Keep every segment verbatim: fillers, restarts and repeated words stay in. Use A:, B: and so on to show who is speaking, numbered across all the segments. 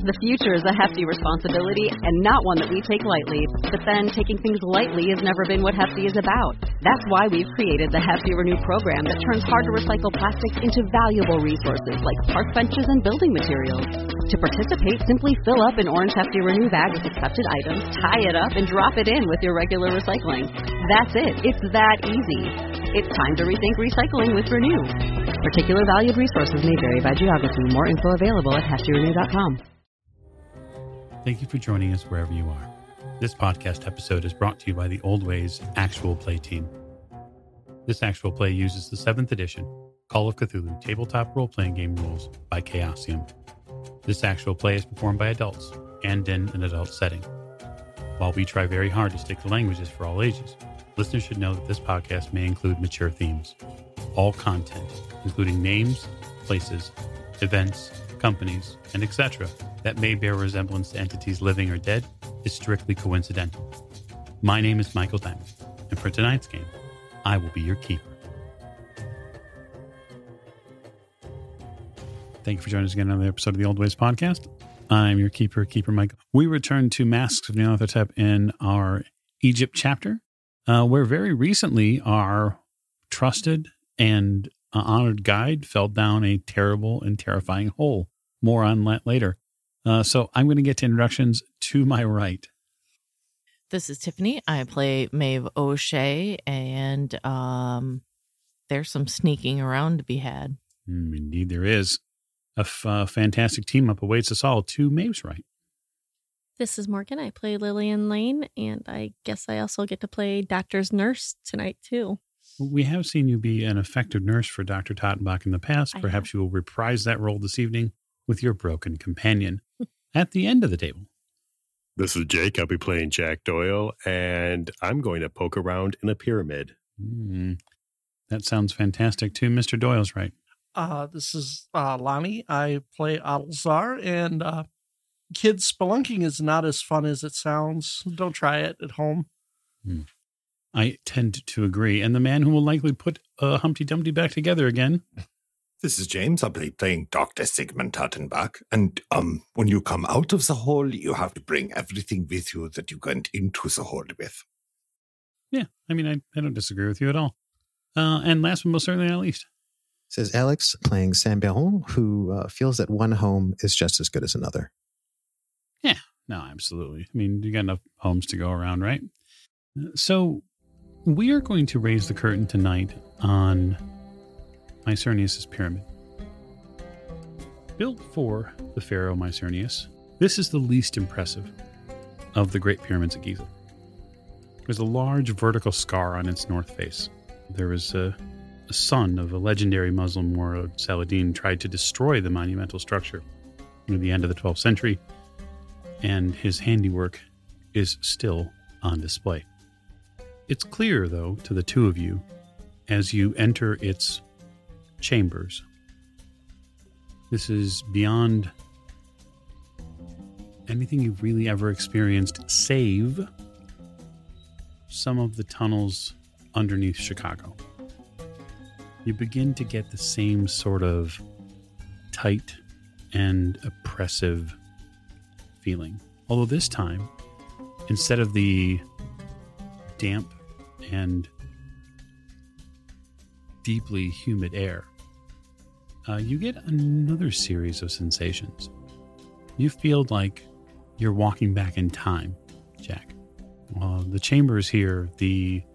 A: The future is a hefty responsibility and not one that we take lightly. But then taking things lightly has never been what Hefty is about. That's why we've created the Hefty Renew program that turns hard-to-recycle plastics into valuable resources like park benches and building materials. To participate, simply fill up an orange Hefty Renew bag with accepted items, tie it up, and drop it in with your regular recycling. That's it. It's that easy. It's time to rethink recycling with Renew. Particular valued resources may vary by geography. More info available at hefty renew dot com.
B: Thank you for joining us wherever you are. This podcast episode is brought to you by the Old Ways Actual Play team. This actual play uses the seventh edition Call of Cthulhu tabletop role-playing game rules by Chaosium. This actual play is performed by adults and in an adult setting. While we try very hard to stick to languages for all ages, listeners should know that this podcast may include mature themes. All content, including names, places, events, companies, and et cetera that may bear resemblance to entities living or dead, is strictly coincidental. My name is Michael Diamond, and for tonight's game, I will be your keeper. Thank you for joining us again on another episode of the Old Ways Podcast. I'm your keeper, Keeper Michael. We return to Masks of Nyarlathotep in our Egypt chapter, uh, where very recently our trusted and uh, honored guide fell down a terrible and terrifying hole. More on that later. Uh, so I'm going to get to introductions to my right.
C: This is Tiffany. I play Maeve O'Shea, and um, there's some sneaking around to be had.
B: Mm, indeed, there is. A f- uh, fantastic team up awaits us all to Maeve's right.
D: This is Morgan. I play Lillian Lane, and I guess I also get to play Doctor's nurse tonight, too.
B: We have seen you be an effective nurse for Doctor Tottenbach in the past.
D: I
B: Perhaps
D: have.
B: you will reprise that role this evening with your broken companion at the end of the table.
E: This is Jake. I'll be playing Jack Doyle, and I'm going to poke around in a pyramid.
B: Mm, that sounds fantastic, too. Mister Doyle's right.
F: Uh, this is uh, Lonnie. I play Adelsar, and uh, kids, spelunking is not as fun as it sounds. Don't try it at home.
B: Mm. I tend to agree. And the man who will likely put uh, Humpty Dumpty back together again.
G: This is James. I'll be playing Doctor Sigmund Tottenbach. And um, when you come out of the hole, you have to bring everything with you that you went into the hole with.
B: Yeah, I mean, I, I don't disagree with you at all. Uh, and last but most certainly not least.
H: This is Alex playing Saint Baron, who uh, feels that one home is just as good as another.
B: Yeah, no, absolutely. I mean, you got enough homes to go around, right? So we are going to raise the curtain tonight on Mycernius' pyramid. Built for the pharaoh Mycernius, this is the least impressive of the Great Pyramids of Giza. There's a large vertical scar on its north face. There was a, a son of a legendary Muslim warlord, Saladin, tried to destroy the monumental structure near the end of the twelfth century, and his handiwork is still on display. It's clear, though, to the two of you, as you enter its chambers, this is beyond anything you've really ever experienced, save some of the tunnels underneath Chicago. You begin to get the same sort of tight and oppressive feeling. Although this time, instead of the damp and deeply humid air, uh, you get another series of sensations. You feel like you're walking back in time, Jack. Uh, the chambers here, the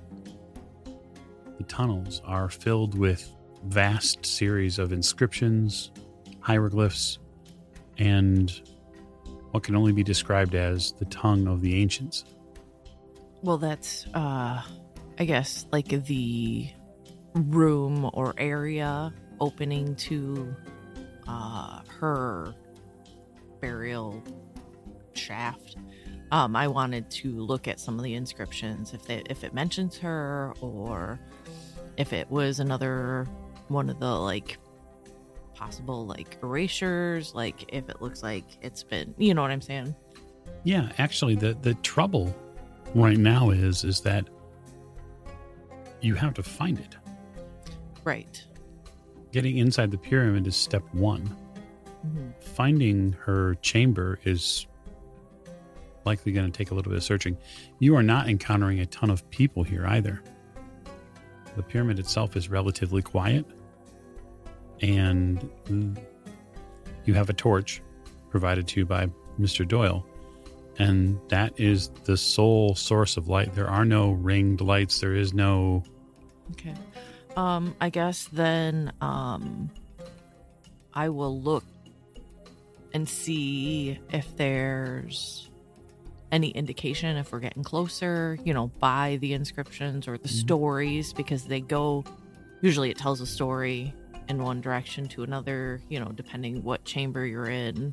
B: the tunnels are filled with vast series of inscriptions, hieroglyphs, and what can only be described as the tongue of the ancients.
C: Well, that's, uh, I guess, like the room or area opening to uh, her burial shaft. Um, I wanted to look at some of the inscriptions, if they, if it mentions her, or if it was another one of the like possible like erasures, like if it looks like it's been, you know what I'm saying?
B: Yeah, actually, the the trouble right now is is that you have to find it.
C: Right.
B: Getting inside the pyramid is step one.
C: Mhm.
B: Finding her chamber is likely going to take a little bit of searching. You are not encountering a ton of people here either. The pyramid itself is relatively quiet, and you have a torch provided to you by Mister Doyle, and that is the sole source of light. There are no ringed lights. There is no...
C: Okay. Um, I guess then um, I will look and see if there's any indication if we're getting closer, you know, by the inscriptions or the
B: Mhm.
C: stories, because they go, usually it tells a story in one direction to another, you know, depending what chamber you're in.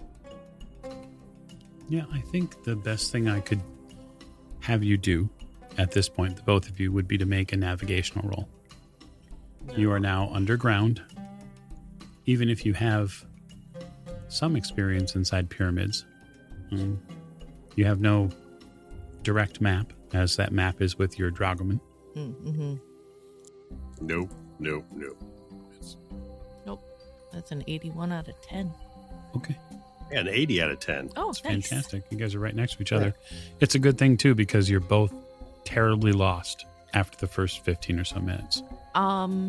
B: Yeah, I think the best thing I could have you do at this point, the both of you, would be to make a navigational roll. You are now underground. Even if you have some experience inside pyramids, um, you have no direct map, as that map is with your dragoman.
C: Mm-hmm.
E: Nope, nope, nope. It's,
C: That's an eighty-one out of ten.
B: Okay,
E: yeah, an eighty out of ten.
C: Oh,
B: it's
C: nice.
B: fantastic. You guys are right next to each other. It's a good thing, too, because you're both terribly lost after the first fifteen or so minutes.
C: Um,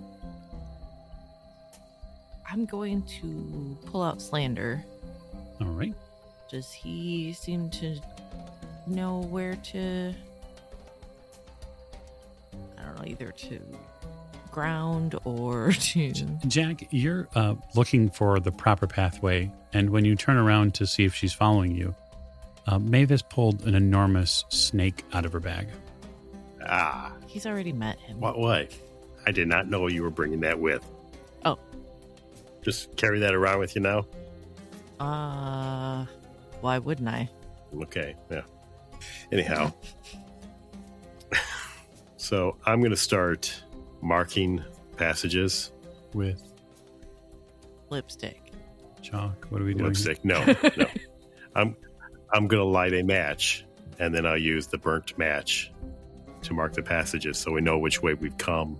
C: I'm going to pull out Slander.
B: All right.
C: Does he seem to know where to, I don't know, either to ground or to...
B: Jack, you're uh, looking for the proper pathway, and when you turn around to see if she's following you, uh, Mavis pulled an enormous snake out of her bag.
E: Ah,
C: He's already met him.
E: what, what? I did not know you were bringing that with.
C: Oh.
E: Just carry that around with you now?
C: Uh, why wouldn't I?
E: Okay, yeah. Anyhow. So I'm going to start marking passages.
B: With
C: Lipstick.
B: chalk. What are we doing?
E: Lipstick. No, no. I'm I'm going to light a match, and then I'll use the burnt match to mark the passages so we know which way we've come.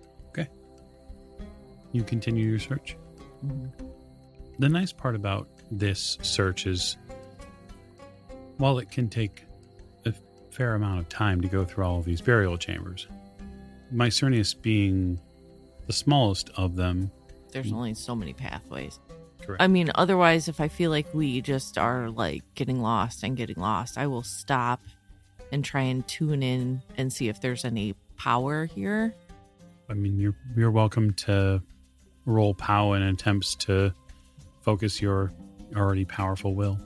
B: You continue your search.
C: Mhm.
B: The nice part about this search is, while it can take a fair amount of time to go through all of these burial chambers, Mycernius being the smallest of them.
C: There's only so many pathways.
B: Correct.
C: I mean, otherwise, if I feel like we just are like getting lost and getting lost, I will stop and try and tune in and see if there's any power here.
B: I mean, you're you're welcome to roll POW in attempts to focus your already powerful will.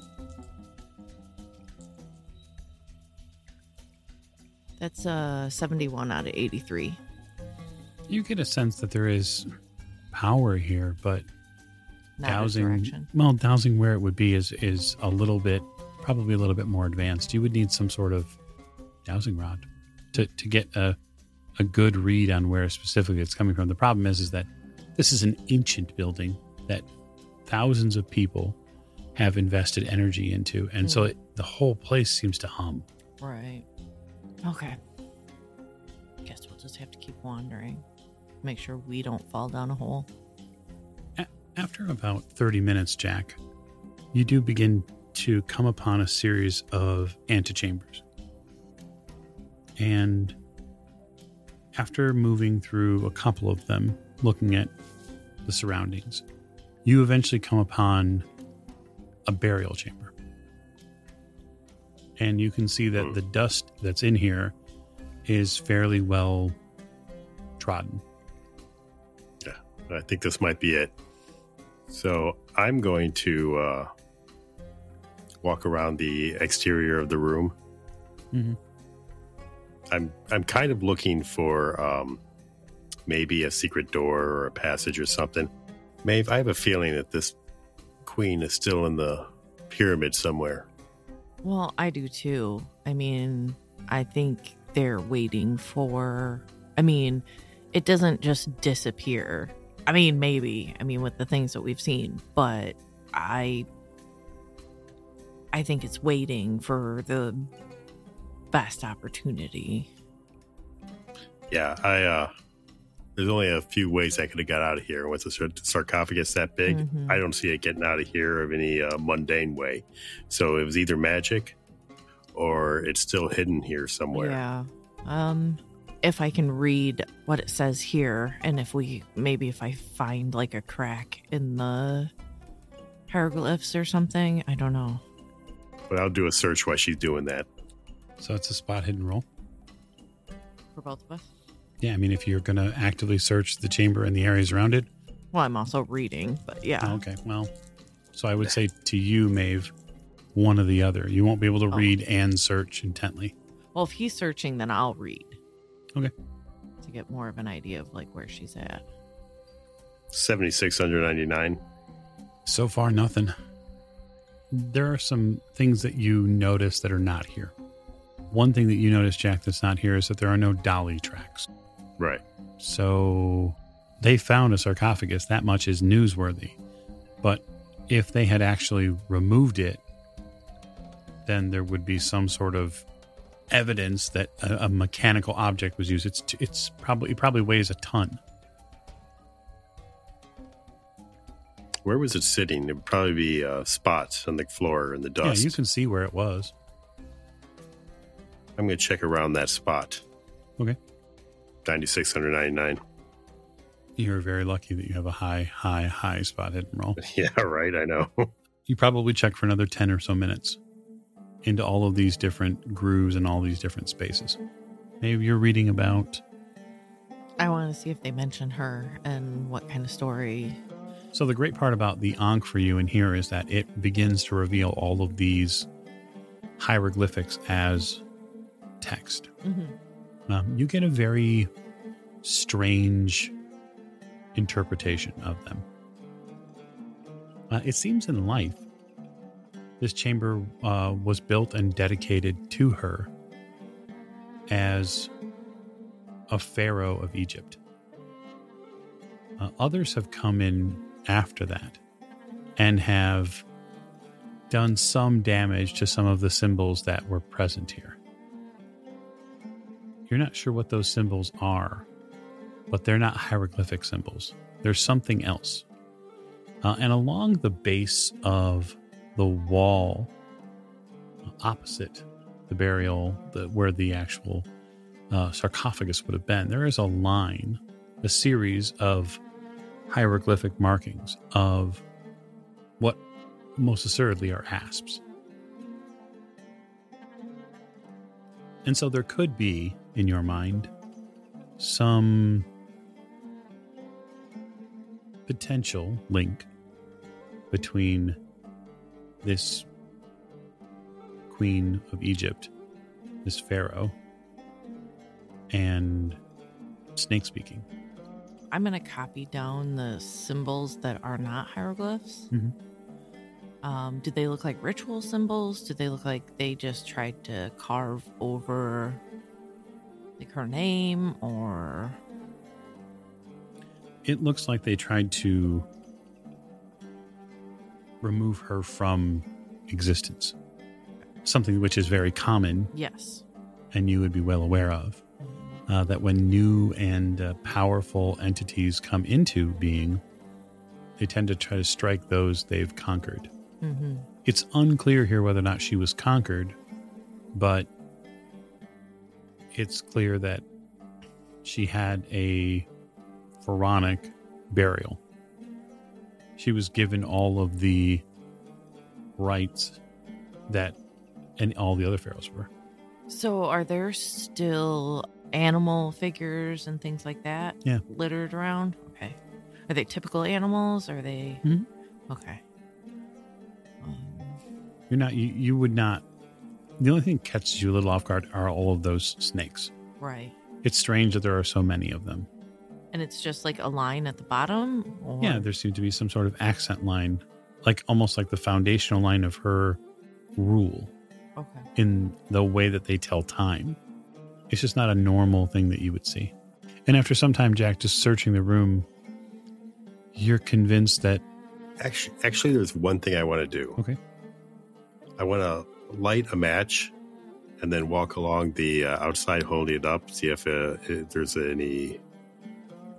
C: That's uh seventy-one out of eighty-three.
B: You get a sense that there is power here, but
C: Not a
B: dowsing,
C: direction.
B: well, dowsing where it would be is is a little bit, probably a little bit more advanced. You would need some sort of dowsing rod to, to get a a good read on where specifically it's coming from. The problem is, is that this is an ancient building that thousands of people have invested energy into, and so it, the whole place seems to hum.
C: Right. Okay. Guess we'll just have to keep wandering. Make sure we don't fall down a hole.
B: A- After about thirty minutes, Jack, you do begin to come upon a series of antechambers. And after moving through a couple of them, looking at the surroundings, you eventually come upon a burial chamber. And you can see that the dust that's in here is fairly well trodden.
E: Yeah, I think this might be it. So I'm going to uh, walk around the exterior of the room.
B: Mm-hmm.
E: I'm I'm kind of looking for um, maybe a secret door or a passage or something. Maeve, I have a feeling that this queen is still in the pyramid somewhere.
C: Well, I do too. I mean, I think they're waiting for. I mean, it doesn't just disappear. I mean, maybe. I mean, with the things that we've seen, but I. I think it's waiting for the best opportunity.
E: Yeah, I uh, there's only a few ways I could have got out of here. Once the sar- sarcophagus that big,
C: Mhm.
E: I don't see it getting out of here of any uh, mundane way. So it was either magic or it's still hidden here somewhere.
C: Yeah. Um, if I can read what it says here, and if we maybe if I find like a crack in the hieroglyphs or something, I don't know.
E: But I'll do a search while she's doing that.
B: So it's a spot hidden roll.
C: For both of us.
B: Yeah, I mean, if you're going to actively search the chamber and the areas around it.
C: Well, I'm also reading, but yeah.
B: Oh, okay, well, so I would say to you, Maeve, one or the other. You won't be able to
C: Oh.
B: read and search intently.
C: Well, if he's searching, then I'll read.
B: Okay.
C: To get more of an idea of like where she's at.
E: seventy-six ninety-nine.
B: So far, nothing. There are some things that you notice that are not here. One thing that you notice, Jack, that's not here is that there are no dolly tracks.
E: Right.
B: So they found a sarcophagus. That much is newsworthy. But if they had actually removed it, then there would be some sort of evidence that a, a mechanical object was used. It's t- it's probably it probably weighs a ton.
E: Where was it sitting? It would probably be uh, spots on the floor in the dust.
B: Yeah, you can see where it was.
E: I'm going to check around that spot.
B: Okay.
E: ninety-six ninety-nine.
B: You're very lucky that you have a high, high, high spot hidden roll.
E: Yeah, right. I know.
B: You probably check for another ten or so minutes into all of these different grooves and all these different spaces. Maybe you're reading about...
C: I want to see if they mention her and what kind of story.
B: So the great part about the Ankh for you in here is that it begins to reveal all of these hieroglyphics as text.
C: Mm-hmm.
B: Um, you get a very strange interpretation of them. Uh, it seems in life, this chamber uh, was built and dedicated to her as a pharaoh of Egypt. Uh, others have come in after that and have done some damage to some of the symbols that were present here. You're not sure what those symbols are, but they're not hieroglyphic symbols. There's something else. Uh, and along the base of the wall, opposite the burial, the, where the actual uh, sarcophagus would have been, there is a line, a series of hieroglyphic markings of what most assuredly are asps. And so there could be, in your mind, some potential link between this queen of Egypt, this pharaoh, and snake speaking.
C: I'm going to copy down the symbols that are not hieroglyphs.
B: Mhm.
C: Um, do they look like ritual symbols? Do they look like they just tried to carve over like her name, or?
B: It looks like they tried to remove her from existence. Something which is very common
C: Yes.
B: and you would be well aware of. Uh, that when new and uh, powerful entities come into being, they tend to try to strike those they've conquered.
C: Mm-hmm.
B: It's unclear here whether or not she was conquered, but it's clear that she had a pharaonic burial. She was given all of the rights that and all the other pharaohs were.
C: So are there still animal figures and things like that
B: Yeah.
C: littered around? Okay. Are they typical animals? Are they?
B: Mhm.
C: Okay. Um,
B: You're not. You, you would not. The only thing that catches you a little off guard are all of those snakes.
C: right.
B: It's strange that there are so many of them.
C: And it's just like a line at the bottom? Or?
B: Yeah, there seems to be some sort of accent line, like almost like the foundational line of her rule
C: Okay.
B: in the way that they tell time. It's just not a normal thing that you would see. And after some time, Jack, just searching the room, you're convinced that...
E: Actually, actually, there's one thing I want to do.
B: Okay.
E: I want to light a match and then walk along the uh, outside holding it up, see if, uh, if there's any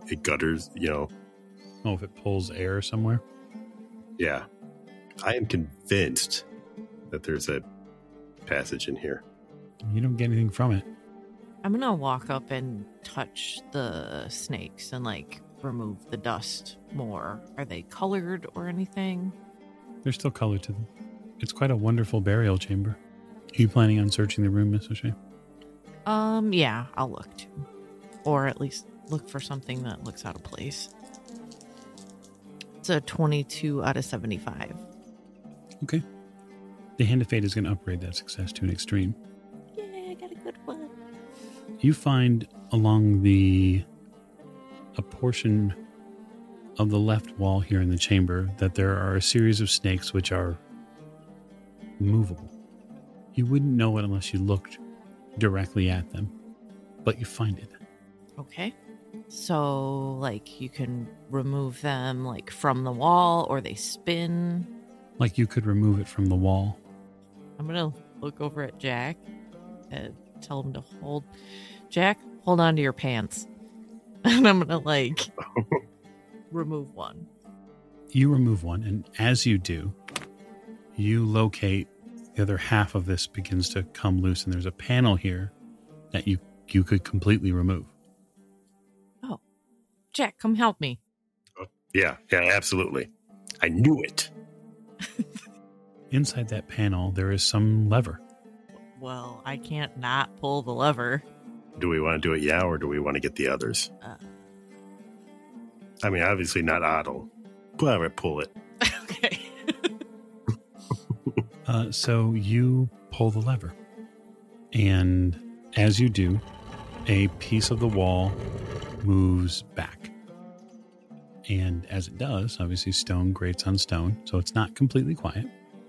E: it gutters, you know.
B: Oh, if it pulls air somewhere?
E: Yeah. I am convinced that there's a passage in here.
B: You don't get anything from it.
C: I'm going to walk up and touch the snakes and, like, remove the dust more. Are they colored or anything?
B: There's still color to them. It's quite a wonderful burial chamber. Are you planning on searching the room, Miss O'Shea?
C: Um, yeah, I'll look too. Or at least look for something that looks out of place. It's a twenty-two out of seventy-five.
B: Okay. The Hand of Fate is going to upgrade that success to an extreme.
C: Yeah, I got a good one.
B: You find along the a portion of the left wall here in the chamber that there are a series of snakes which are movable. You wouldn't know it unless you looked directly at them, but you find it.
C: Okay. So, like, you can remove them, like, from the wall, or they spin.
B: Like you could remove it from the wall.
C: I'm going to look over at Jack and tell him to hold. Jack, hold on to your pants. And I'm going to, like, remove one.
B: You remove one, and as you do, you locate the other half of this begins to come loose, and there's a panel here that you, you could completely remove.
C: Oh, Jack, come help me.
E: Oh, yeah, yeah, absolutely. I knew it.
B: Inside that panel, there is some lever.
C: Well, I can't not pull the lever.
E: Do we want to do it yeah, or do we want to get the others?
C: Uh,
E: I mean, obviously not Otto. But I pull it.
C: Okay.
B: uh, so you pull the lever. And as you do, a piece of the wall moves back. And as it does, obviously stone grates on stone, so it's not completely quiet.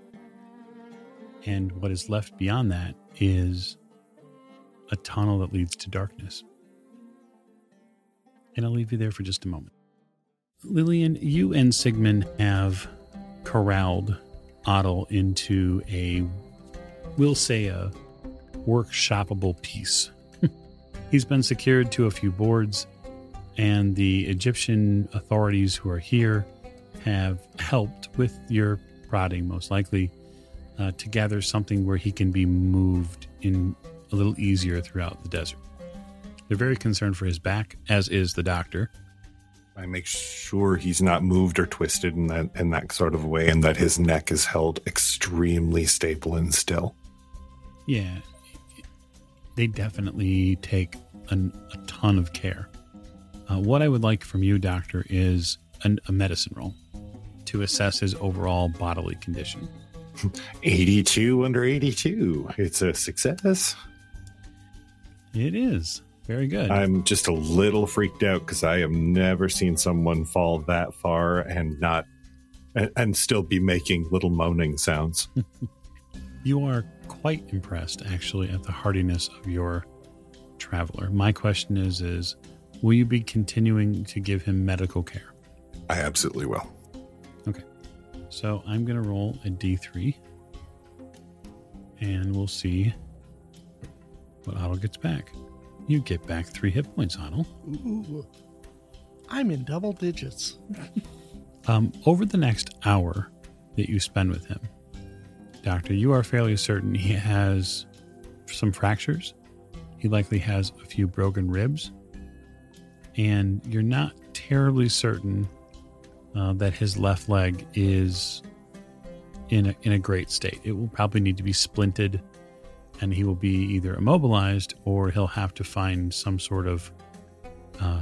B: And what is left beyond that is a tunnel that leads to darkness. And I'll leave you there for just a moment. Lillian, you and Sigmund have corralled Otto into a, we'll say, a workshoppable piece. He's been secured to a few boards, and the Egyptian authorities who are here have helped with your prodding, most likely, uh, to gather something where he can be moved in a little easier throughout the desert. They're very concerned for his back, as is the doctor.
G: I make sure he's not moved or twisted in that in that sort of way, and that his neck is held extremely stable and still.
B: Yeah, they definitely take an, a ton of care. Uh, what I would like from you, Doctor, is an, a medicine roll to assess his overall bodily condition.
G: eighty-two under eighty-two. It's a success.
B: It is. Very good.
G: I'm just a little freaked out because I have never seen someone fall that far and not and, and still be making little moaning sounds.
B: You are quite impressed, actually, at the hardiness of your traveler. My question is, is will you be continuing to give him medical care?
G: I absolutely will.
B: Okay. So I'm going to roll a D three, and we'll see what Otto gets back. You get back three hit points, Otto.
F: Ooh, I'm in double digits.
B: Um, over the next hour that you spend with him, Doctor, you are fairly certain he has some fractures. He likely has a few broken ribs. And you're not terribly certain uh, that his left leg is in a, in a great state. It will probably need to be splinted, and he will be either immobilized or he'll have to find some sort of, uh,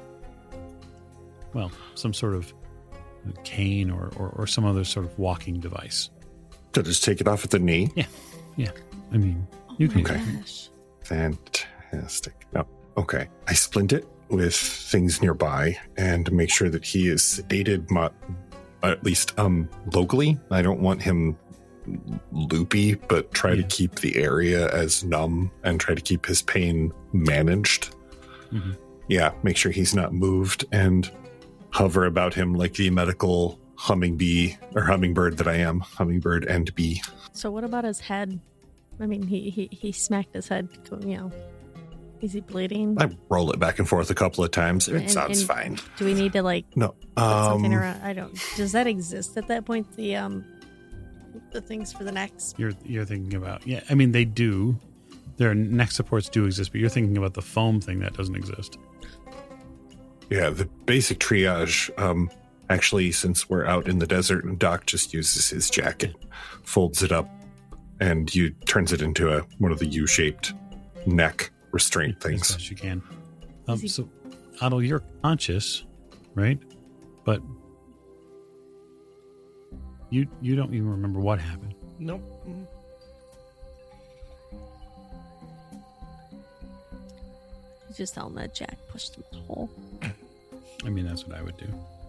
B: well, some sort of cane or, or, or some other sort of walking device.
G: So just take it off at the knee?
B: Yeah. Yeah. I mean, you can.
G: Okay. Fantastic. No. Okay. I splint it with things nearby and make sure that he is sedated, mo- at least um, locally. I don't want him loopy, but try
B: yeah.
G: to keep the area as numb and try to keep his pain managed.
B: Mm-hmm.
G: Yeah, make sure he's not moved and hover about him like the medical humming bee or hummingbird that I am, hummingbird and bee.
D: So what about his head? I mean, he he, he smacked his head, you know, Is he bleeding?
G: I roll it back and forth a couple of times. It
D: And-
G: sounds
D: and
G: fine.
D: Do we need to like
G: No.
D: put something
G: Um,
D: around? I don't. Does that exist at that point? The um, the things for the necks.
B: You're you're thinking about yeah. I mean, they do. Their neck supports do exist, but you're thinking about the foam thing that doesn't exist.
G: yeah, the basic triage. Um, actually, since we're out in the desert, Doc just uses his jacket, folds it up, and you turns it into a one of the U-shaped neck restraint
B: As
G: things.
B: best you can. Um,
D: Is he-
B: so, Otto, you're conscious, right? But you you don't even remember what happened.
F: Nope.
D: You just tell him that Jack pushed him in the hole.
B: I mean, that's what I would do.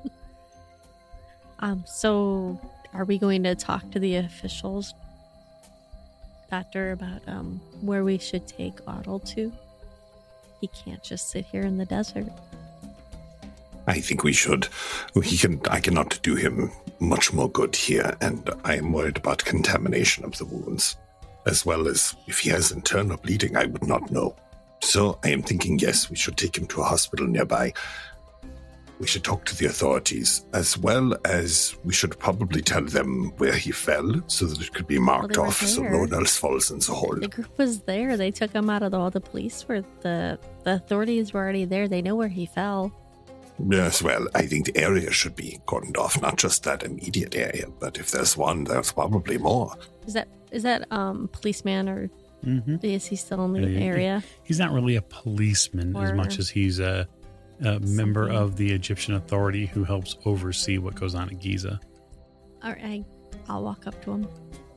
D: Um. So, are we going to talk to the officials, Doctor, about um where we should take Otto to? He can't just sit here in the desert.
G: I think we should. He can. I cannot do him much more good here, and I am worried about contamination of the wounds, as well as if he has internal bleeding. I would not know. So I am thinking, yes, we should take him to a hospital nearby. We should talk to the authorities, as well as we should probably tell them where he fell, so that it could be marked
D: they were
G: off, so
D: there.
G: no one else falls in the hole.
D: The group was there. They took him out of the. All the police were the the authorities were already there. They know where he fell.
G: Yes, well, I think the area should be cordoned off, not just that immediate area, but if there's one, there's probably more.
D: Is that is that um policeman or
B: Mm-hmm.
D: is he still in the
B: Yeah, yeah,
D: area?
B: He's not really a policeman as
D: Or-
B: much as he's a, a member
D: Something.
B: of the Egyptian authority who helps oversee what goes on at Giza.
D: All right, I, I'll walk up to him.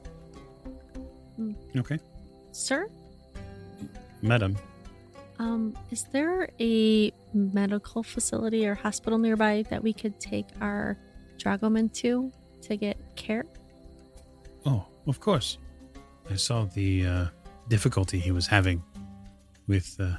B: Okay.
D: Sir,
B: Madam,
D: um, is there a medical facility or hospital nearby that we could take our Dragoman to to get care?
B: oh, of course. I saw the uh, difficulty he was having with uh,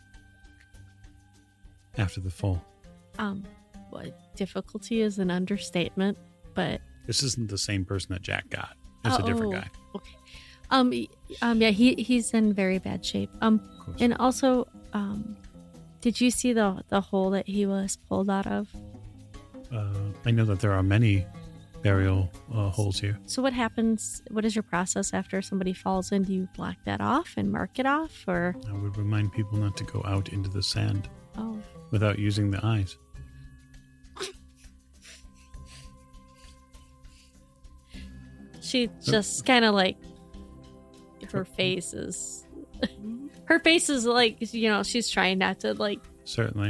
B: after the fall.
D: Um, what difficulty is an understatement, but
B: This isn't the same person that Jack got. It's a
D: Oh,
B: different guy.
D: okay. Um, y- um, yeah, he he's in very bad shape. Um,
B: Of course.
D: and also, um, did you see the the hole that he was pulled out of?
B: Uh, I know that there are many burial uh, holes here.
D: So what happens? What is your process after somebody falls in? Do you block that off and mark it off, or
B: I would remind people not to go out into the sand
D: oh,
B: without using the eyes.
D: she just kind of like her face is her face is like, you know, she's trying not to like
B: Certainly.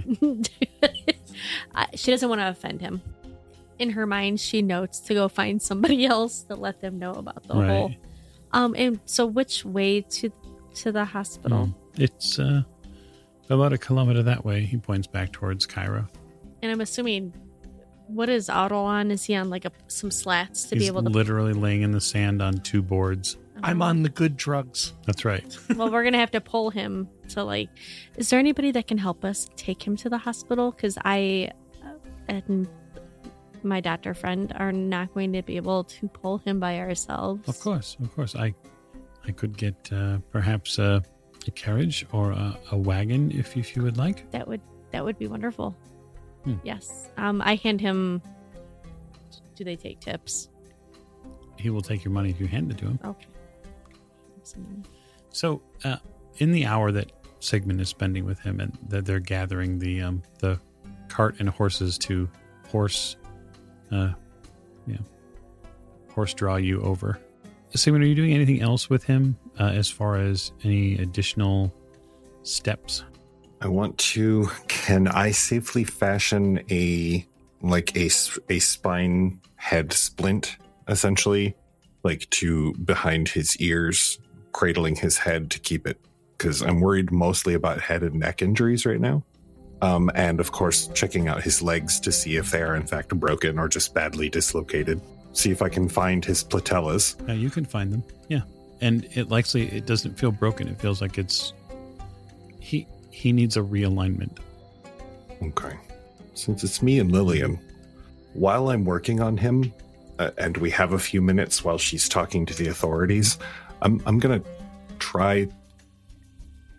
D: I- she doesn't want to offend him. In her mind, she notes to go find somebody else to let them know about the
B: Right.
D: hole. Um, and so which way to to the hospital?
B: Mm. It's uh, about a kilometer that way. He points back towards Cairo.
D: And I'm assuming, what is Otto on? Is he on like a some slats to
B: He's
D: be able to?
B: literally laying in the sand on two boards.
F: I'm on the good drugs.
B: That's right.
D: Well, we're gonna have to pull him to like. Is there anybody that can help us take him to the hospital? Because I uh, and my doctor friend are not going to be able to pull him by ourselves.
B: Of course, of course. I, I could get uh, perhaps a, a carriage or a, a wagon if if you would like.
D: That would that would be wonderful.
B: Hmm.
D: Yes. Um, I hand him. Do they take tips?
B: He will take your money if you hand it to him.
D: Okay. Some-
B: So, uh, in the hour that Sigmund is spending with him, and that they're gathering the um, the cart and horses to horse, uh, yeah, horse draw you over. Sigmund, are you doing anything else with him uh, as far as any additional steps?
G: I want to. Can I safely fashion a like a s- a spine head splint, essentially, like to behind his ears, cradling his head to keep it? Because I'm worried mostly about head and neck injuries right now. Um, and of course, checking out his legs to see if they are in fact broken or just badly dislocated. See if I can find his platellas.
B: Uh, you can find them, yeah. And it likely it doesn't feel broken. It feels like it's he he needs a realignment.
G: Okay. Since it's me and Lillian, while I'm working on him, uh, and we have a few minutes while she's talking to the authorities, I'm I'm gonna try.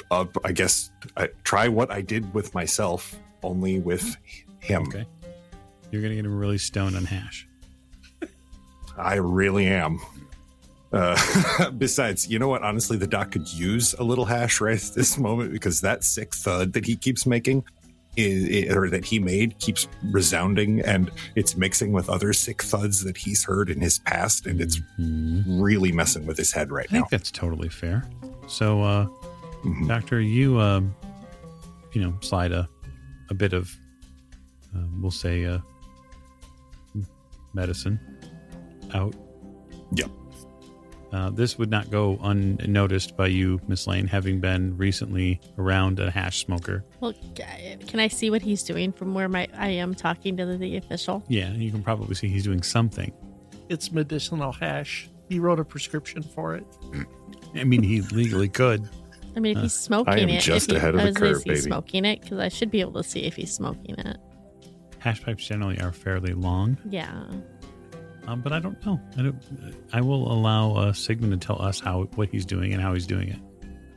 G: uh, I guess I try what I did with myself, only with him.
B: Okay. You're going to get him really stoned on hash.
G: I really am. Uh, besides, you know what? Honestly, the doc could use a little hash right at this moment, because that sick thud that he keeps making, is, or that he made, keeps resounding, and it's mixing with other sick thuds that he's heard in his past, and it's
B: Mm-hmm.
G: really messing with his head right
B: I think
G: now.
B: that's totally fair. So, uh,
G: Mhm.
B: Doctor, you, uh, you know, slide a, a bit of, uh, we'll say, uh, medicine out.
G: Yep.
B: Uh, this would not go unnoticed by you, Miss Lane, having been recently around a hash smoker.
D: Well, ca- can I see what he's doing from where my I am talking to the, the official?
B: Yeah, you can probably see he's doing something.
F: It's medicinal hash. He wrote a prescription for it.
B: I mean, he legally could.
D: I mean, if
B: Uh,
D: he's smoking
G: I am
D: it,
G: just
D: if he,
G: ahead of
D: I
G: the
D: was gonna
G: curve,
D: say he's
G: baby.
D: smoking it, because I should be able to see if he's smoking it.
B: Hash pipes generally are fairly long,
D: Yeah.
B: um, but I don't know. I don't. I will allow uh, Sigmund to tell us how what he's doing and how he's doing it.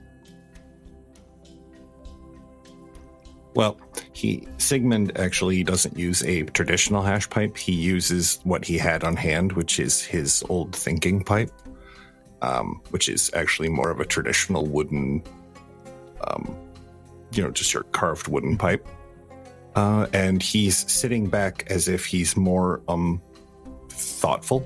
G: Well, he Sigmund actually doesn't use a traditional hash pipe. He uses what he had on hand, which is his old thinking pipe, um, which is actually more of a traditional wooden, um, you know, just your carved wooden pipe. Uh, and he's sitting back as if he's more um, thoughtful,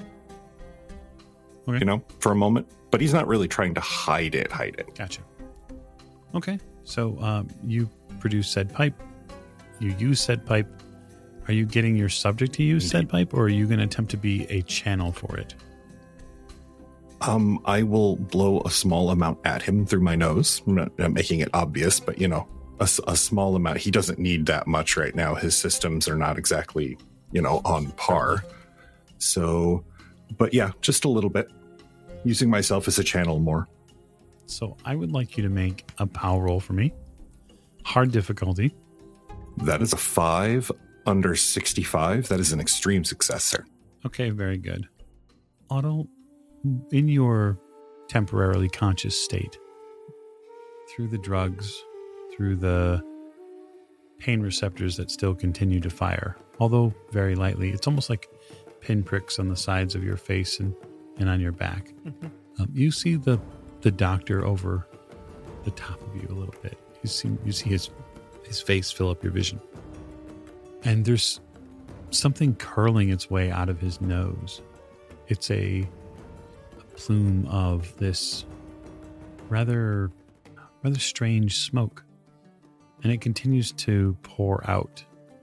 B: Okay.
G: you know, for a moment. But he's not really trying to hide it, hide it.
B: Gotcha. Okay, so um, you produce said pipe. You use said pipe. Are you getting your subject to use said pipe, or are you going to attempt to be a channel for it?
G: Um, I will blow a small amount at him through my nose. I'm not, not making it obvious, but you know, a, s- a small amount. He doesn't need that much right now. His systems are not exactly, you know, on par. So, but yeah, just a little bit. Using myself as a channel more.
B: So I would like you to make a power roll for me. Hard difficulty.
G: That is a five under sixty-five. That is an extreme success, sir.
B: Okay, very good. Otto, in your temporarily conscious state, through the drugs, through the pain receptors that still continue to fire, although very lightly, it's almost like pinpricks on the sides of your face and, and on your back.
F: Mhm.
B: Um, you see the the doctor over the top of you a little bit. You see, you see his his face fill up your vision. And there's something curling its way out of his nose. It's a, a plume of this rather rather strange smoke. And it continues to pour out.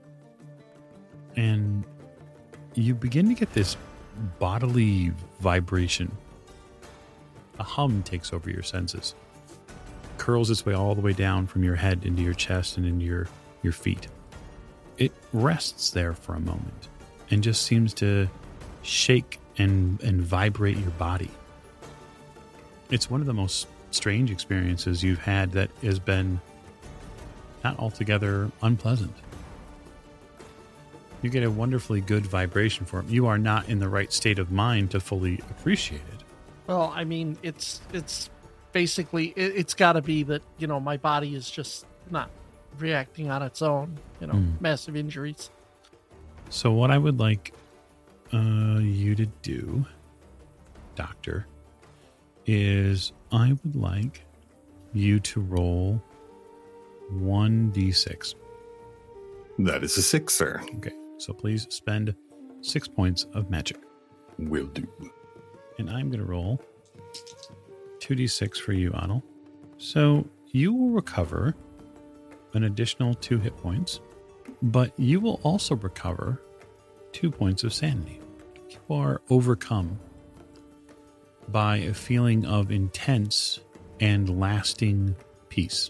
B: And you begin to get this bodily vibration. A hum takes over your senses. Curls its way all the way down from your head into your chest and into your, your feet. It rests there for a moment and just seems to shake and, and vibrate your body. It's one of the most strange experiences you've had that has been not altogether unpleasant. You get a wonderfully good vibration for it. You are not in the right state of mind to fully appreciate it.
F: Well, I mean, it's it's basically it, it's got to be that, you know, my body is just not reacting on its own. You know,
B: Mm.
F: massive injuries.
B: So what I would like uh, you to do, Doctor, is I would like you to roll one d six.
G: That is a six, sir.
B: Okay, so please spend six points of magic.
G: Will do.
B: And I'm going to roll two d six for you, Otto. So you will recover an additional two hit points, but you will also recover two points of sanity. You are overcome by a feeling of intense and lasting peace.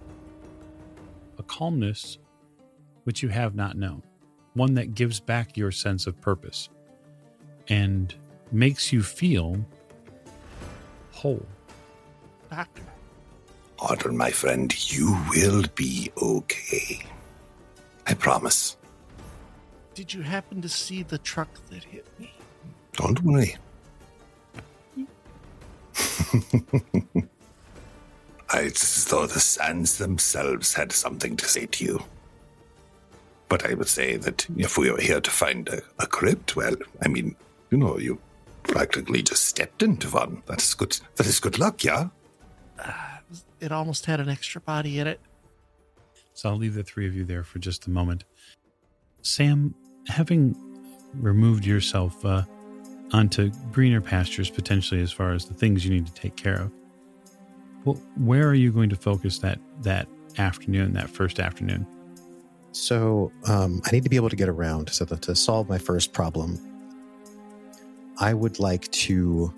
B: A calmness which you have not known. One that gives back your sense of purpose and makes you feel whole.
F: Doctor,
G: Otter, my friend, you will be okay. I promise.
F: did you happen to see the truck that hit me?
G: Don't worry.
I: It's as though the sands themselves had something to say to you. But I would say that if we were here to find a, a crypt, well, I mean, you know, you practically just stepped into one. That's good. That is good luck, yeah?
F: Uh, it almost had an extra body in it.
B: So I'll leave the three of you there for just a moment. Sam, having removed yourself uh, onto greener pastures, potentially as far as the things you need to take care of, well, where are you going to focus that that afternoon, that first afternoon?
H: So um, I need to be able to get around. So that to solve my first problem, I would like to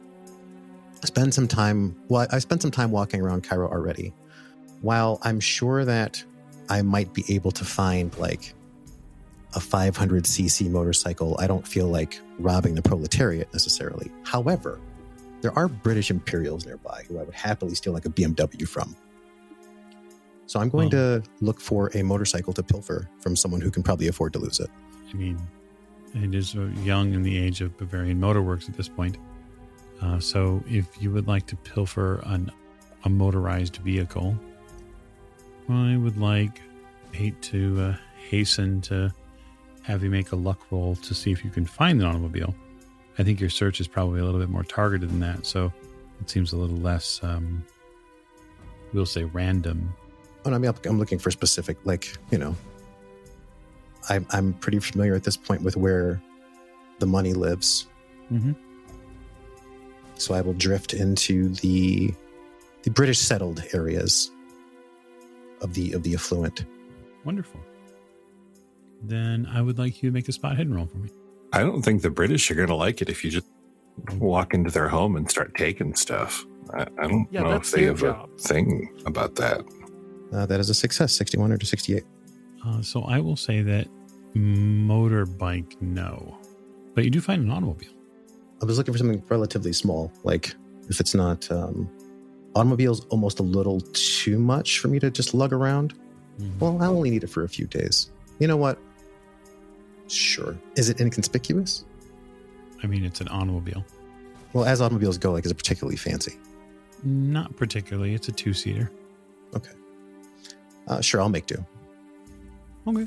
H: spend some time. Well, I spent some time walking around Cairo already. While I'm sure that I might be able to find like a five hundred c c motorcycle, I don't feel like robbing the proletariat necessarily. However, there are British Imperials nearby who I would happily steal like a B M W from. So I'm going well, to look for a motorcycle to pilfer from someone who can probably afford to lose it.
B: I mean, it is young in the age of Bavarian Motorworks at this point. Uh, so if you would like to pilfer an, a motorized vehicle, I would like, hate to uh, hasten to have you make a luck roll to see if you can find an automobile. I think your search is probably a little bit more targeted than that, so it seems a little less, um, we'll say, random.
H: Oh, I mean, I'm looking for specific, like, you know, I'm, I'm pretty familiar at this point with where the money lives.
B: Mm-hmm.
H: So I will drift into the the British settled areas of the of the affluent.
B: Wonderful. Then I would like you to make a spot hidden roll for me.
G: I don't think the British are going to like it if you just walk into their home and start taking stuff. I, I don't
F: yeah,
G: know if they have job. a thing about that.
H: Uh, that is a success, sixty-one or to sixty-eight.
B: Uh, so I will say that motorbike, no. But you do find an automobile.
H: I was looking for something relatively small. Like, if it's not... Um, automobile's almost a little too much for me to just lug around. Mm-hmm. Well, I only need it for a few days. You know what? Sure. Is it inconspicuous?
B: I mean, it's an automobile.
H: Well, as automobiles go, like, is it particularly fancy?
B: Not particularly. It's a two-seater.
H: Okay. Uh, sure, I'll make do.
B: Okay.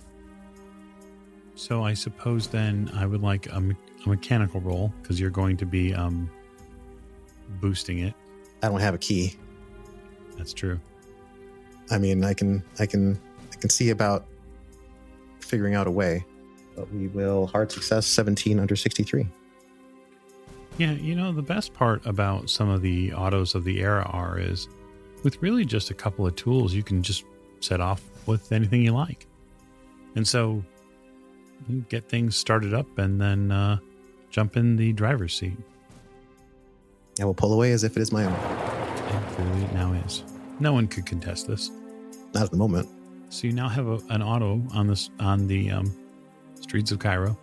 B: So I suppose then I would like a, me- a mechanical roll because you're going to be um, boosting it.
H: I don't have a key.
B: That's true.
H: I mean, I can, I can, I can see about figuring out a way, but we will hard success seventeen under sixty-three.
B: Yeah, you know, the best part about some of the autos of the era are is with really just a couple of tools, you can just set off with anything you like. And so you get things started up and then uh, jump in the driver's seat.
H: I will pull away as if it is my own.
B: And clearly it now is. No one could contest this.
H: Not at the moment.
B: So you now have a, an auto on this on the um, streets of Cairo.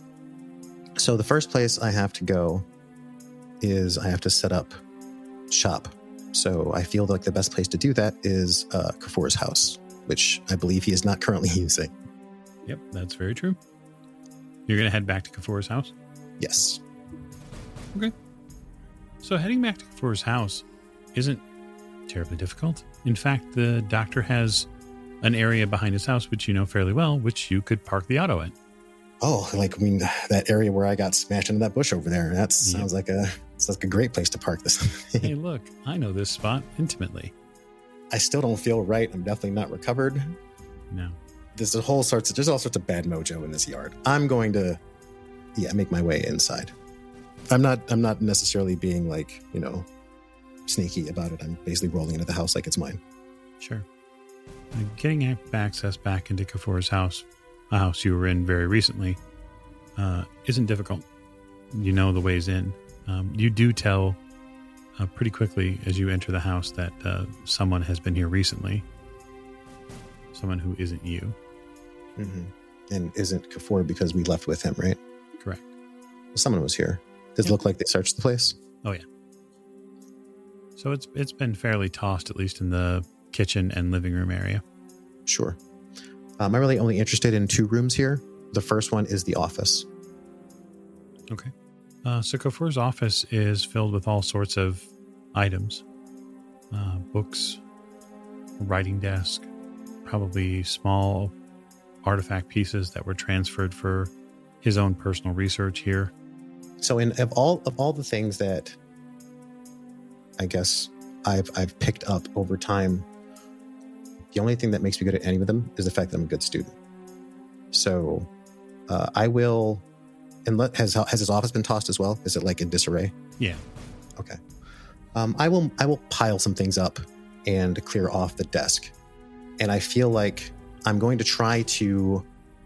H: So the first place I have to go is I have to set up shop. So I feel like the best place to do that is uh, Kafur's house, which I believe he is not currently using.
B: Yep, that's very true. You're going to head back to Kafur's house?
H: Yes.
B: Okay. So heading back to Kafur's house isn't terribly difficult. In fact, the doctor has an area behind his house, which you know fairly well, which you could park the auto in.
H: Oh, like I mean, that area where I got smashed into that bush over there. That sounds yep. like a sounds like a great place to park this.
B: Hey, look, I know this spot intimately.
H: I still don't feel right. I'm definitely not recovered.
B: No.
H: There's a whole sorts of, there's all sorts of bad mojo in this yard. I'm going to, yeah, make my way inside. I'm not, I'm not necessarily being like, you know, sneaky about it. I'm basically rolling into the house like it's mine.
B: Sure. And getting access back into Kafur's house, a house you were in very recently, uh, isn't difficult. You know the ways in. Um, you do tell uh, pretty quickly as you enter the house that uh, someone has been here recently. Someone who isn't you.
H: Mm-hmm. And isn't Kafur because we left with him, right?
B: Correct.
H: Well, someone was here. Does it
B: yep.
H: look like they searched the place?
B: Oh, yeah. So it's it's been fairly tossed, at least in the kitchen and living room area.
H: Sure. Um, I'm really only interested in two rooms here. The first one is the office.
B: Okay. Uh, so Kafur's office is filled with all sorts of items. uh, books, a writing desk, probably small artifact pieces that were transferred for his own personal research here.
H: So, in of all of all the things that I guess I've I've picked up over time, the only thing that makes me good at any of them is the fact that I'm a good student. So, uh, I will. And let, has has his office been tossed as well? Is it like in disarray?
B: Yeah.
H: Okay. Um, I will I will pile some things up and clear off the desk, and I feel like I'm going to try to.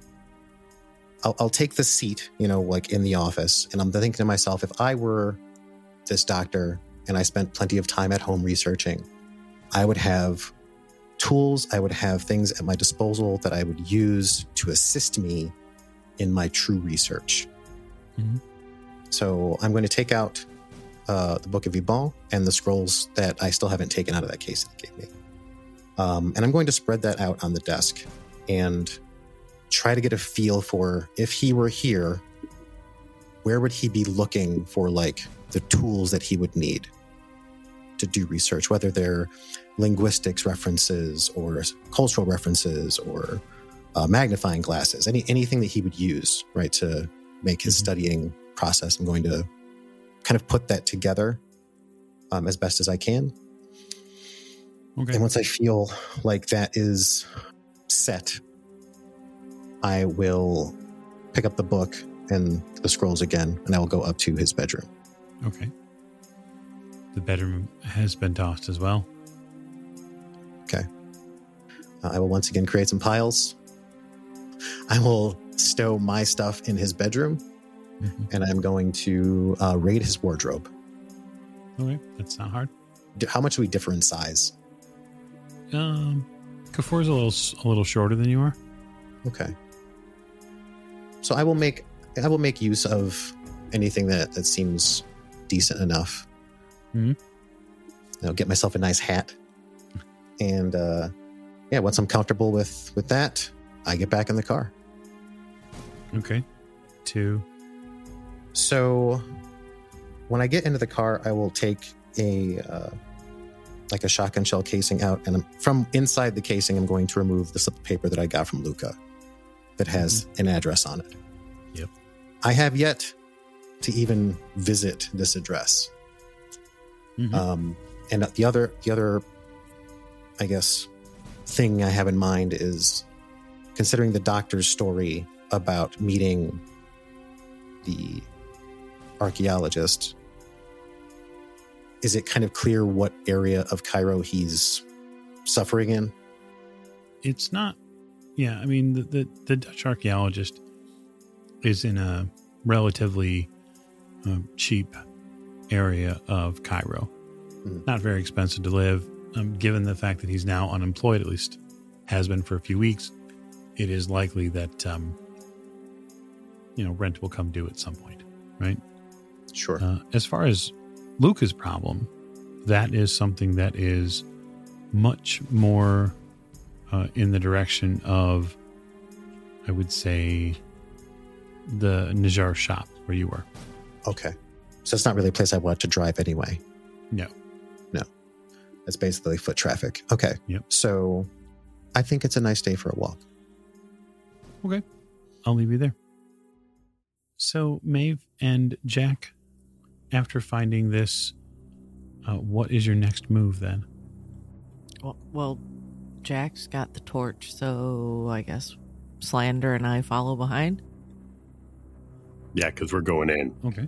H: I'll, I'll take the seat, you know, like in the office, and I'm thinking to myself, if I were this doctor and I spent plenty of time at home researching, I would have tools, I would have things at my disposal that I would use to assist me in my true research.
B: Mm-hmm.
H: So I'm going to take out uh, the Book of Vibon and the scrolls that I still haven't taken out of that case that he gave me. Um, and I'm going to spread that out on the desk and try to get a feel for, if he were here, where would he be looking for like the tools that he would need to do research, whether they're linguistics references or cultural references or uh, magnifying glasses, any anything that he would use, right, to make his mm-hmm. studying process. I'm going to kind of put that together um, as best as I can.
B: Okay.
H: And once I feel like that is set, I will pick up the book and the scrolls again, and I will go up to his bedroom.
B: Okay. The bedroom has been tossed as well.
H: Okay. Uh, I will once again create some piles. I will stow my stuff in his bedroom, mm-hmm. and I'm going to uh, raid his wardrobe.
B: Okay, that's not hard.
H: How much do we differ in size?
B: Um, Kafour's a little a little shorter than you are.
H: Okay. So I will make I will make use of anything that, that seems decent enough.
B: Mm-hmm.
H: I'll get myself a nice hat, and uh, yeah, once I'm comfortable with with that, I get back in the car.
B: Okay. Two.
H: So when I get into the car, I will take a uh, like a shotgun shell casing out, and I'm, from inside the casing, I'm going to remove the slip of paper that I got from Luca that has mm-hmm. an address on it.
B: Yep.
H: I have yet to even visit this address. Mm-hmm. Um, and the other, the other, I guess, thing I have in mind is considering the doctor's story about meeting the archaeologist. Is it kind of clear what area of Cairo he's suffering in?
B: It's not. Yeah, I mean, the, the, the Dutch archaeologist is in a relatively uh, cheap area of Cairo. Mm-hmm. Not very expensive to live. Um, given the fact that he's now unemployed, at least has been for a few weeks, it is likely that, um, you know, rent will come due at some point, right?
H: Sure.
B: Uh, as far as Luca's problem, that is something that is much more uh, in the direction of, I would say, the Najjar shop where you were.
H: Okay. So it's not really a place I want to drive anyway.
B: No.
H: No. It's basically foot traffic. Okay.
B: Yep.
H: So I think it's a nice day for a walk.
B: Okay. I'll leave you there. So Maeve and Jack, after finding this, uh, what is your next move then?
C: Well, well, Jack's got the torch, so I guess Slander and I follow behind.
E: Yeah, because we're going in.
B: Okay.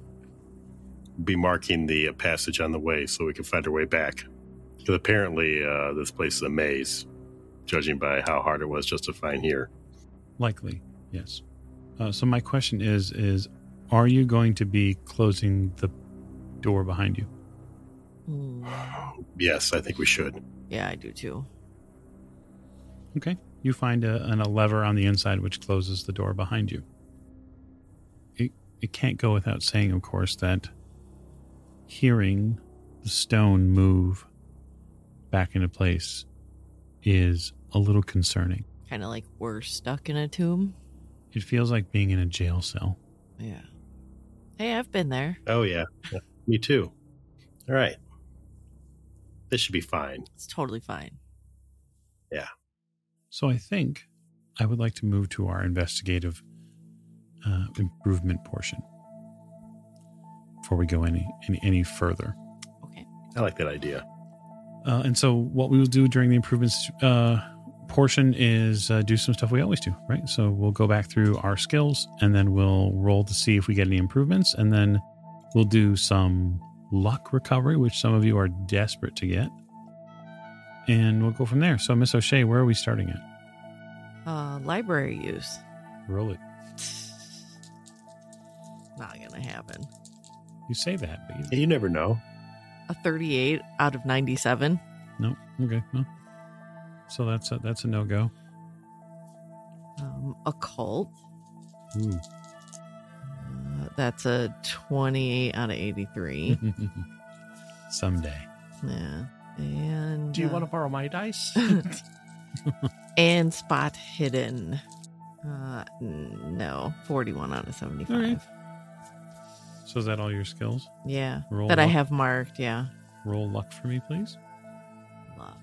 E: Be marking the uh, passage on the way so we can find our way back. Because apparently uh, this place is a maze, judging by how hard it was just to find here.
B: Likely, yes. Uh, so my question is, is are you going to be closing the door behind you?
C: Mm.
E: Yes, I think we should.
C: Yeah, I do too.
B: Okay. You find a, an, a lever on the inside which closes the door behind you. It, it can't go without saying, of course, that hearing the stone move back into place is a little concerning.
C: Kind of like we're stuck in a tomb.
B: It feels like being in a jail cell.
C: Yeah. Hey, I've been there.
E: Oh, yeah. yeah. Me too. All right. This should be fine.
C: It's totally fine.
E: Yeah.
B: So I think I would like to move to our investigative uh, improvement portion before we go any any, any further.
C: Okay.
E: I like that idea.
B: Uh, and so what we will do during the improvements uh, portion is uh, do some stuff we always do, right? So we'll go back through our skills and then we'll roll to see if we get any improvements. And then we'll do some luck recovery, which some of you are desperate to get. And we'll go from there. So Miss O'Shea, where are we starting at?
C: Uh, library use.
B: Roll it.
C: Not gonna happen.
B: You say that, but you...
E: You never know.
C: A thirty-eight out of ninety-seven.
B: No. Okay. No. So that's a, that's a no-go.
C: Um, occult.
B: Ooh.
C: Uh, that's a twenty-eight out of eighty-three.
B: Someday.
C: Yeah. And
F: Do you
C: uh,
F: want to borrow my dice?
C: and spot hidden. Uh, no, forty-one out of seventy-five.
B: All right. So is that all your skills?
C: Yeah,
B: Roll
C: that I
B: luck.
C: have marked. Yeah,
B: Roll luck for me, please.
C: luck.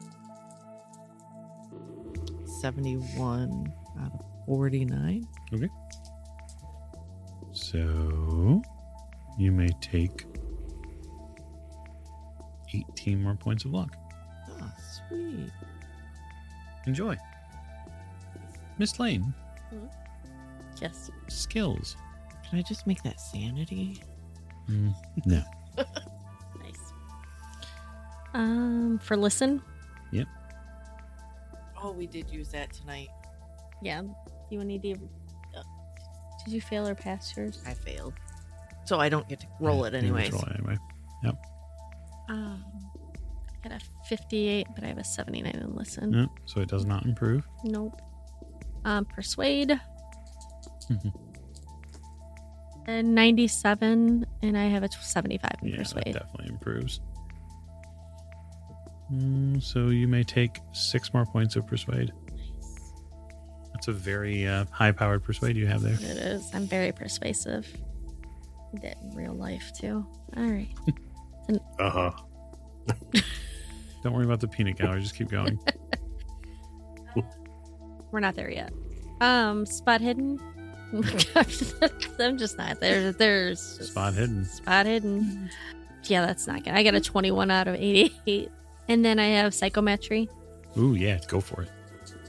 C: seventy-one out of forty-nine.
B: Okay. So you may take eighteen more points of luck.
C: Oh, sweet.
B: Enjoy. Miss Lane,
D: Yes.
B: skills.
C: Can I just make that sanity?
B: Mm, no.
D: Nice. Um, for listen,
C: Oh, we did use that tonight.
D: yeah. You need to. Uh, did you fail or pass yours?
C: I failed, so I don't get to roll it
B: Yeah, you
C: anyways.
B: roll it anyway. Yep.
D: Um, I got a fifty-eight, but I have a seventy-nine in listen.
B: Yep. So it does not improve.
D: Nope. Um, persuade. And ninety-seven, and I have a seventy-five in
B: Yeah, that
D: persuade.
B: definitely improves. Mm, so you may take six more points of persuade.
D: Nice.
B: That's a very uh, high-powered persuade you have there.
D: It is. I'm very persuasive. Did in real life too. All right.
E: Uh huh.
B: Don't worry about the peanut gallery. Just keep going.
D: We're not there yet. Um, spot hidden. I'm just not there. There's just
B: Spot hidden.
D: Spot hidden. Yeah, that's not good. I got a twenty-one out of eighty-eight, and then I have psychometry.
B: Ooh, yeah, go for it.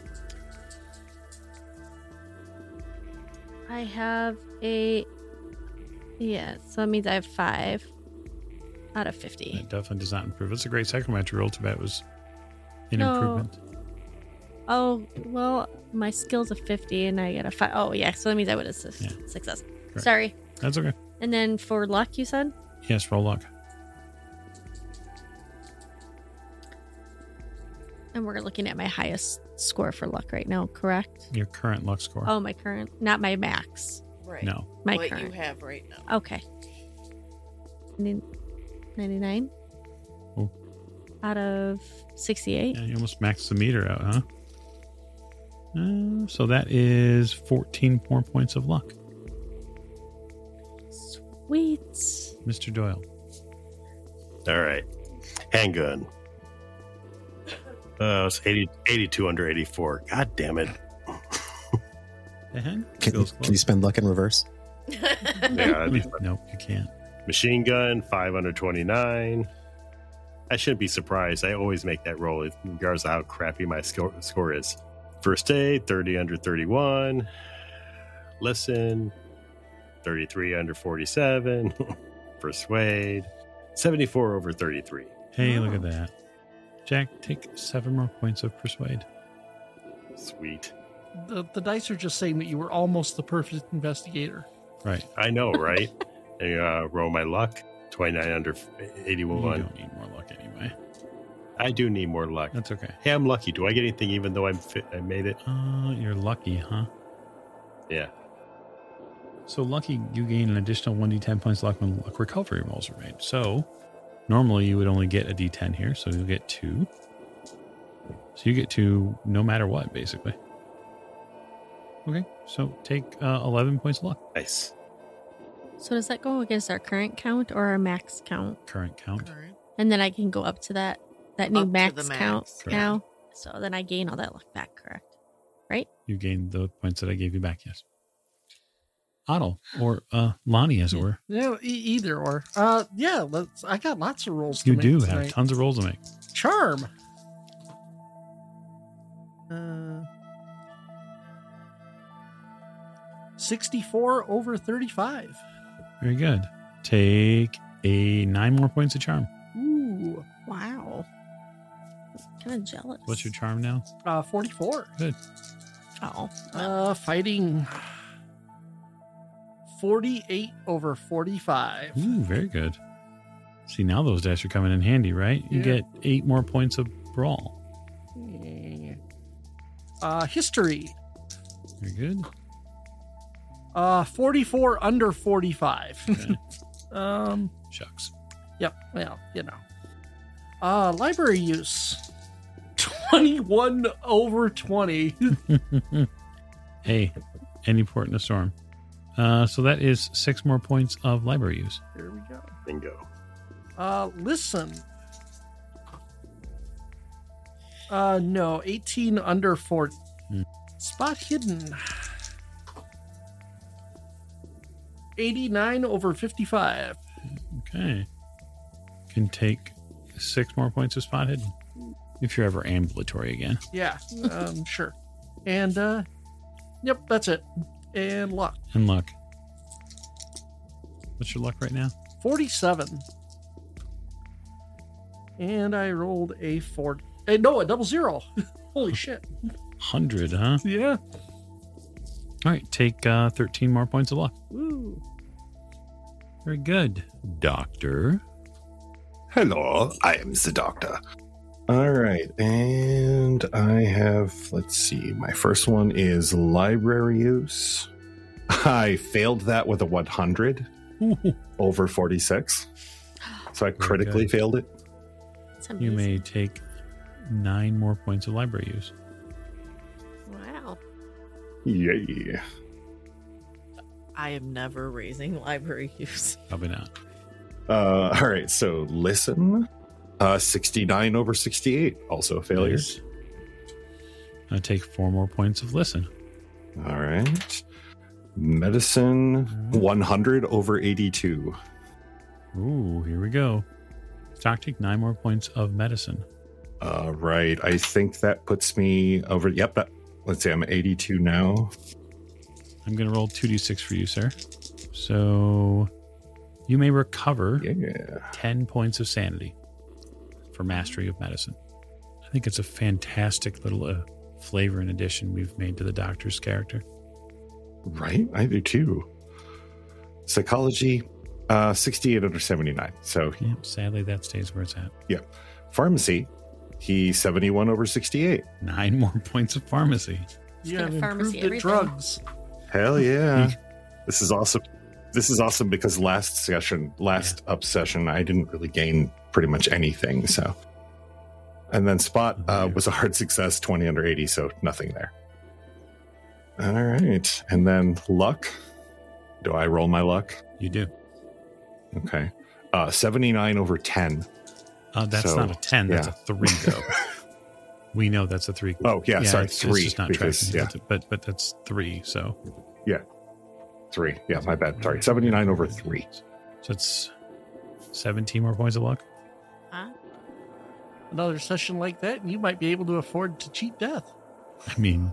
D: I have a yeah, so that means I have five out of fifty.
B: That definitely does not improve. It's a great psychometry roll. Too bad it was an
D: No.
B: improvement.
D: Oh well, my skill's a fifty, and I got a five. Oh yeah, so that means I would have su-
B: Yeah.
D: success.
B: Correct.
D: Sorry.
B: That's okay.
D: And then for luck, you said.
B: Yes, roll luck.
D: And we're looking at my highest score for luck right now, correct?
B: Your current luck score.
D: Oh, my current, not my max.
C: Right.
B: No.
D: My
C: what
D: current.
C: you have right now.
D: Okay. ninety-nine
B: Oh.
D: out of sixty-eight.
B: Yeah, you almost maxed the meter out, huh? Uh, so that is fourteen more points of luck.
D: Sweet.
B: Mister Doyle.
E: All right. Handgun. Uh, it's eighty, eighty-two under eighty-four. God damn it.
B: And
H: Can, can you spend luck in reverse?
E: Yeah, that'd be fun.
B: Nope, you can't.
E: Machine gun, five under twenty-nine. I shouldn't be surprised. I always make that roll, regardless of how crappy my score, score is. First aid, thirty under thirty-one. Listen, thirty-three under forty-seven. Persuade, seventy-four over thirty-three.
B: Hey,
C: Oh.
B: look at that. Jack, take seven more points of persuade.
E: Sweet.
F: The, the dice are just saying that you were almost the perfect investigator.
B: Right.
E: I know, right? And, uh, roll my luck, twenty-nine under
B: You
E: eighty-one.
B: don't need more luck anyway.
E: I do need more luck.
B: That's okay.
E: Hey, I'm lucky. Do I get anything even though I'm fit? I made it?
B: Uh, you're lucky, huh?
E: Yeah.
B: So lucky, you gain an additional one d ten points of luck when luck recovery rolls are made. So normally you would only get a d ten here, so you'll get two. So you get two no matter what, basically. Okay, so take uh, eleven points of luck.
E: Nice.
D: So does that go against our current count or our max count?
B: Current count.
C: Current.
D: And then I can go up to that that new
C: Up to
D: max,
C: the max,
D: count
C: yeah.
D: now. So then I gain all that luck back, correct? Right?
B: You gained the points that I gave you back, yes. Otto, or uh, Lonnie, as it were.
F: Yeah, e- either or. Uh, yeah, let's. I got lots of rolls. To
B: You
F: make
B: do
F: tonight.
B: have tons of rolls to make.
F: Charm. Uh, sixty-four over thirty-five.
B: Very good. Take a nine more points of charm.
F: Ooh,
D: Wow. Kind of jealous.
B: What's your charm now?
F: uh, forty-four.
B: Good.
D: Oh.
F: Uh, fighting forty-eight over forty-five.
B: Ooh, very good. See, now those dice are coming in handy, right? You
F: Yeah.
B: get eight more points of brawl.
F: Uh, history.
B: Very good.
F: Uh, forty-four under forty-five.
B: Okay.
F: um,
B: Shucks.
F: yep. Well, you know. Uh, library use. twenty-one over twenty.
B: Hey, any port in a storm. Uh, so that is six more points of library use.
F: There we go.
E: Bingo.
F: Uh, listen. Uh, no, eighteen under forty.
B: Hmm.
F: Spot hidden. eighty-nine over fifty-five.
B: Okay. Can take six more points of spot hidden. If you're ever ambulatory again.
F: Yeah, um, sure. And, uh, yep, that's it. And luck.
B: And luck. What's your luck right now?
F: forty-seven. And I rolled a four. Uh, no, a double zero. Holy shit.
B: one hundred, huh?
F: Yeah.
B: All right, take uh, thirteen more points of luck.
F: Woo.
B: Very good. Doctor.
I: Hello, I am the doctor.
G: All right. And I have, let's see, my first one is library use. I failed that with a one hundred over forty-six. So I
B: Very
G: critically
B: good.
G: failed it.
D: That's
B: You
D: amazing.
B: may take nine more points of library use.
D: Wow.
G: Yeah.
C: I am never raising library use.
B: Probably not.
G: Uh, all right. So listen. Uh, sixty-nine over sixty-eight. Also a failure.
B: Nice. I take four more points of listen.
G: All right. Medicine one hundred over eighty-two.
B: Ooh, here we go. Doc, take nine more points of medicine.
G: Uh, right. I think that puts me over. Yep. That, let's see. I'm at eighty-two now.
B: I'm going to roll two d six for you, sir. So you may recover
G: Yeah.
B: ten points of sanity for mastery of medicine. I think it's a fantastic little uh, flavor and addition we've made to the doctor's character.
G: Right. I do too. Psychology, uh, sixty-eight under seventy-nine. So
B: Yeah, sadly, that stays where it's at.
G: pharmacy, he seventy-one over sixty-eight.
B: Nine more points of pharmacy.
F: You
D: got
F: have
D: a pharmacy
F: improved at
D: everything.
F: drugs.
G: Hell yeah. This is awesome. This is awesome because last session, last up session, I didn't really gain pretty much anything. So, and then spot uh, was a hard success, twenty under eighty. So nothing there. All right. And then luck. Do I roll my luck?
B: You do.
G: Okay. Uh, seventy-nine over ten.
B: Uh, that's
G: So,
B: not a ten. That's
G: yeah.
B: a three, though. We know that's a three.
G: Oh, yeah. sorry.
B: it's,
G: Three.
B: It's just not
G: because,
B: tracking.
G: yeah.
B: But but that's three. So
G: Three. Yeah. My bad. Sorry. seventy-nine over three.
B: so it's seventeen more points of luck.
D: Huh?
F: Another session like that, and you might be able to afford to cheat death.
B: I mean,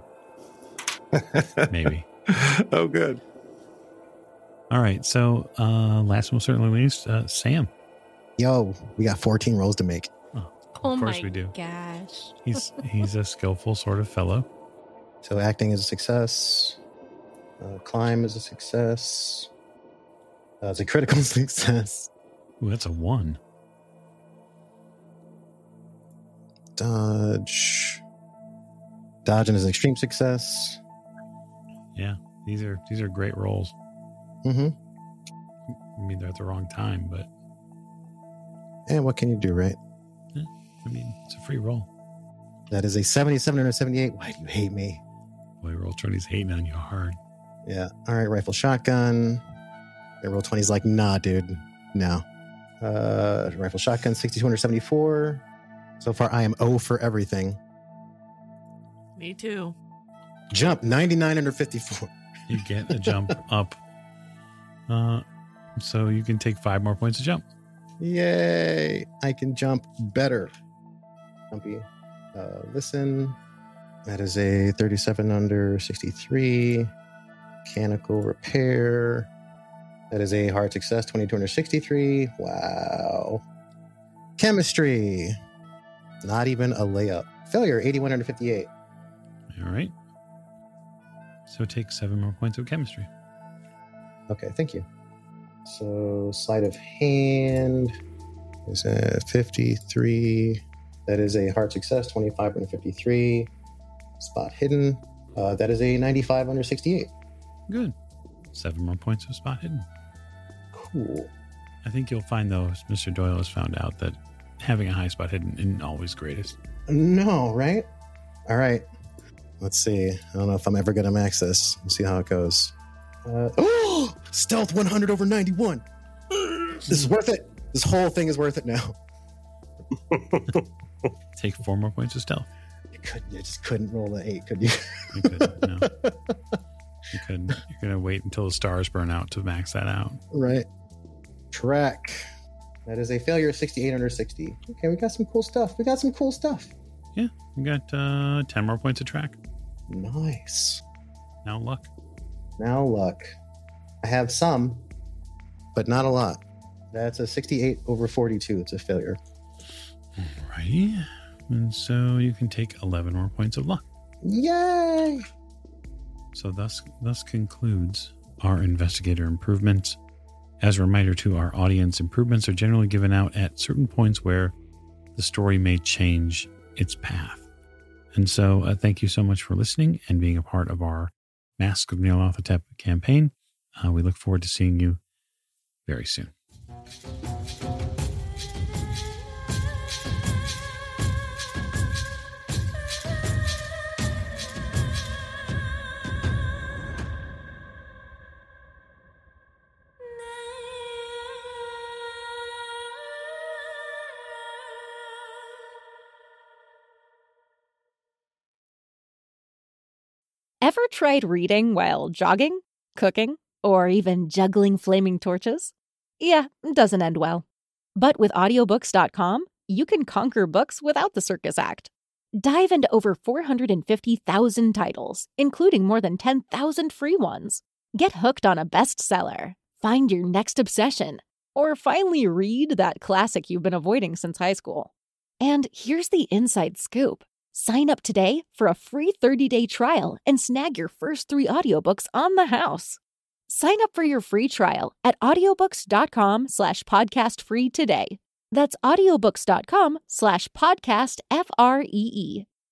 B: maybe.
G: Oh, good.
B: All right. So uh, last but certainly least, uh, Sam.
H: Yo, we got fourteen rolls to make.
D: Oh
B: of course
D: my
B: we do.
D: gosh.
B: He's he's a skillful sort of fellow.
H: So acting is a success. Uh, climb is a success. Uh, it's a critical success.
B: Ooh, that's a one.
H: Dodge. Dodging is an extreme success.
B: Yeah, these are these are great rolls.
H: Mm-hmm.
B: I mean, they're at the wrong time, but
H: And what can you do, right?
B: I mean, it's a free roll.
H: That is a seventy-seven under seventy-eight. Why do you hate me?
B: Boy, roll twenty's hating on you hard.
H: Yeah. All right, rifle shotgun. And roll twenty's like, nah, dude. No. Uh, rifle shotgun, sixty-two seventy-four. So far, I am O for everything.
C: Me too.
H: Jump, ninety-nine fifty-four.
B: You get a jump up. Uh, so you can take five more points of jump.
H: Yay! I can jump better. Jumpy. Uh, listen. That is a thirty-seven under sixty-three. Mechanical repair. That is a hard success, twenty-two under sixty-three. Wow. Chemistry. Not even a layup. Failure, eighty-one under fifty-eight.
B: All right. So take seven more points of chemistry.
H: Okay, thank you. So sleight of hand is a fifty-three. That is a hard success, twenty-five under fifty-three. Spot hidden. Uh, that is a ninety-five under sixty-eight.
B: Good. Seven more points of spot hidden.
H: Cool.
B: I think you'll find, though, Mister Doyle has found out that having a high spot hidden isn't always greatest.
H: No, right? All right. Let's see. I don't know if I'm ever going to max this. We'll see how it goes. Uh, oh! Stealth one hundred over ninety-one. This is worth it. This whole thing is worth it now.
B: Take four more points of stealth.
H: You couldn't. You just couldn't roll the eight, could you?
B: You couldn't, no. You couldn't. You're going to wait until the stars burn out to max that out.
H: Right. Track. That is a failure, sixty-eight under sixty. Okay, we got some cool stuff. We got some cool stuff.
B: Yeah, we got uh, ten more points of track.
H: Nice.
B: Now luck.
H: Now luck. I have some, but not a lot. That's a sixty-eight over forty-two. It's a failure.
B: Alrighty. And so you can take eleven more points of luck.
H: Yay!
B: So thus, thus concludes our investigator improvements. As a reminder to our audience, improvements are generally given out at certain points where the story may change its path. And so uh, thank you so much for listening and being a part of our Mask of Nyarlathotep campaign. Uh, we look forward to seeing you very soon.
J: Ever tried reading while jogging, cooking, or even juggling flaming torches? Yeah, doesn't end well. But with audiobooks dot com, you can conquer books without the circus act. Dive into over four hundred fifty thousand titles, including more than ten thousand free ones. Get hooked on a bestseller, find your next obsession, or finally read that classic you've been avoiding since high school. And here's the inside scoop. Sign up today for a free thirty-day trial and snag your first three audiobooks on the house. Sign up for your free trial at audiobooks dot com slash podcast free today. That's audiobooks dot com slash podcast F R E E.